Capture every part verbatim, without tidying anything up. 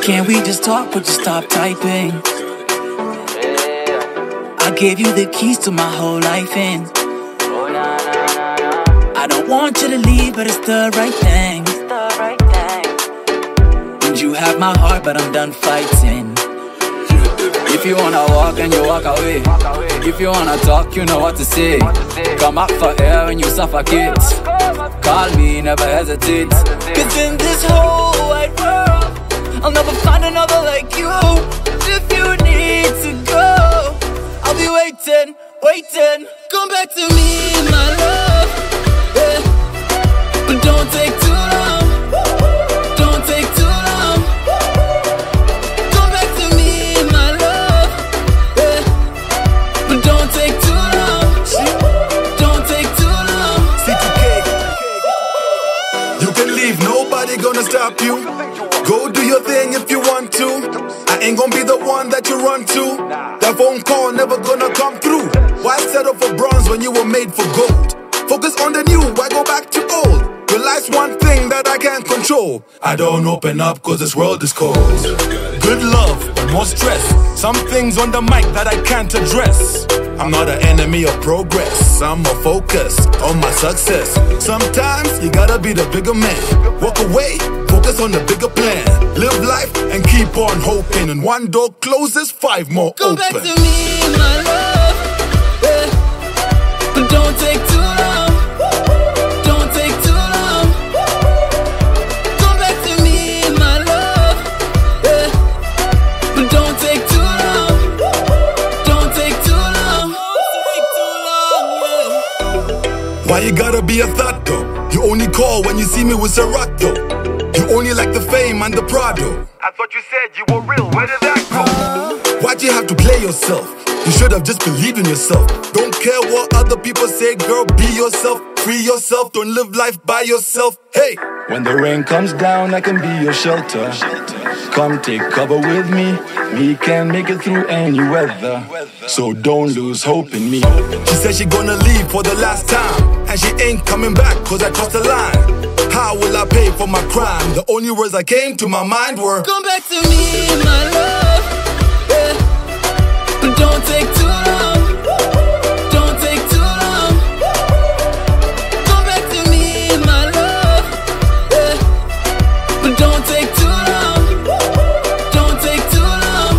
Can't we just talk, but just stop typing? I gave you the keys to my whole life and I don't want you to leave, but it's the right thing. And you have my heart, but I'm done fighting. If you wanna walk and you walk away, if you wanna talk, you know what to say. Come up for air and you suffocate. Call me, never hesitate. Cause in this whole wide world, I'll never find another like you. If you need to go, I'll be waiting, waiting. Come back to me, my love, yeah. But don't take too long, don't take too long. Come back to me, my love, yeah. But don't take too long, don't take too long. C two K. You can leave, nobody gonna stop you. Go do your thing if you want to. I ain't gonna be the one that you run to. That phone call never gonna come through. Why settle for bronze when you were made for gold? Focus on the new, why go back to old? Your life's one thing that I can't control. I don't open up cause this world is cold. Good love, but more stress. Some things on the mic that I can't address. I'm not an enemy of progress. I'm more focused on my success. Sometimes you gotta be the bigger man. Walk away, focus on the bigger plan. Live life and keep on hoping. And one door closes, five more Come open. back to me, my love, yeah. But don't take too long, don't take too long. Come back to me, my love, yeah. But don't take too long, don't take too long, take too long, yeah. Why you gotta be a thought though? You only call when you see me with Serato. You only like the fame and the Prado. I thought you said you were real, where did that go? Why'd you have to play yourself? You should have just believed in yourself. Don't care what other people say, girl, be yourself. Free yourself, don't live life by yourself. Hey! When the rain comes down, I can be your shelter. Come take cover with me. Me can make it through any weather. So don't lose hope in me. She said she gonna leave for the last time. And she ain't coming back cause I crossed the line. How will I pay for my crime? The only words that came to my mind were Come back to me, my love, yeah. But don't take too long, don't take too long. Come back to me, my love, yeah. But don't take too long, don't take too long.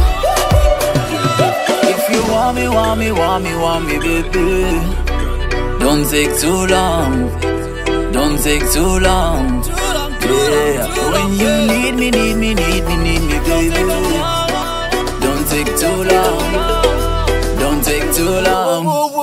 If you want me, want me, want me, want me, baby, don't take too long. Don't take too long, yeah. When you need me, need me, need me, need me, baby. Don't take too long, don't take too long.